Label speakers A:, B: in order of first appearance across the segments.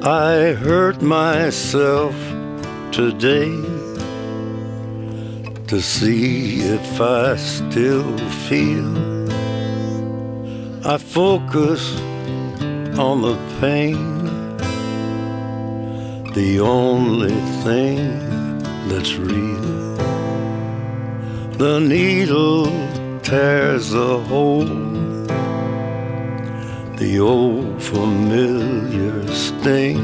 A: I hurt myself today to see if I still feel. I focus on the pain, the only thing that's real. The needle tears a hole, the old familiar sting.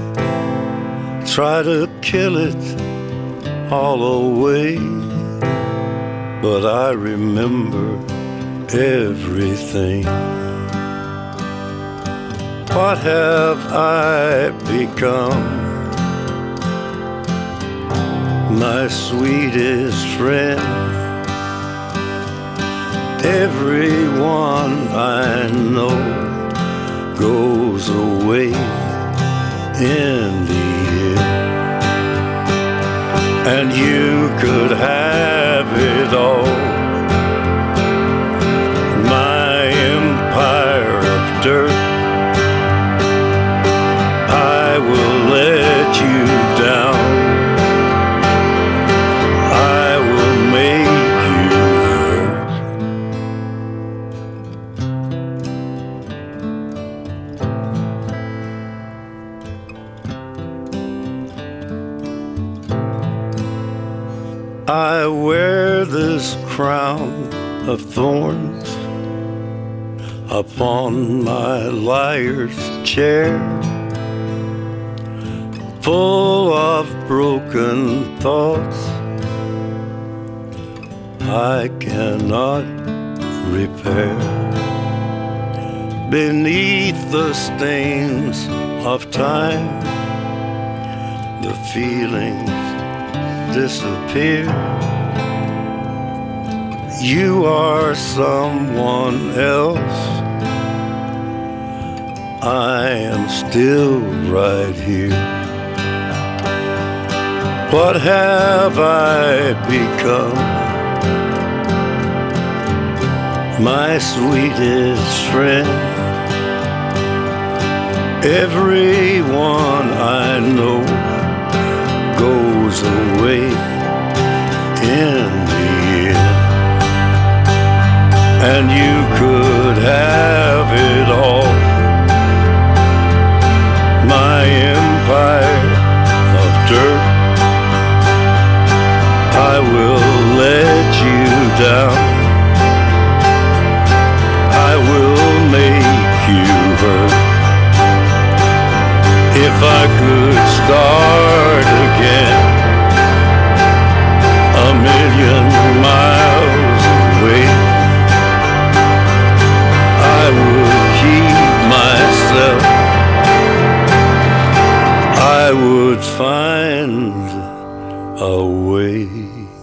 A: Try to kill it all away, but I remember everything. What have I become? My sweetest friend. Everyone I know goes away in the end, and you could have it all. My empire of dirt, I will let you down. I will make you hurt. I wear this crown of thorns upon my liar's chair, full of broken thoughts I cannot repair. Beneath the stains of time, the feelings disappear. You are someone else, I am still right here. What have I become? My sweetest friend. Everyone I know goes away in the end, and you could have it all. My empire of dirt, I will let you down. I will make you hurt. If I could start again, a million miles away, I would keep myself. I would find a way.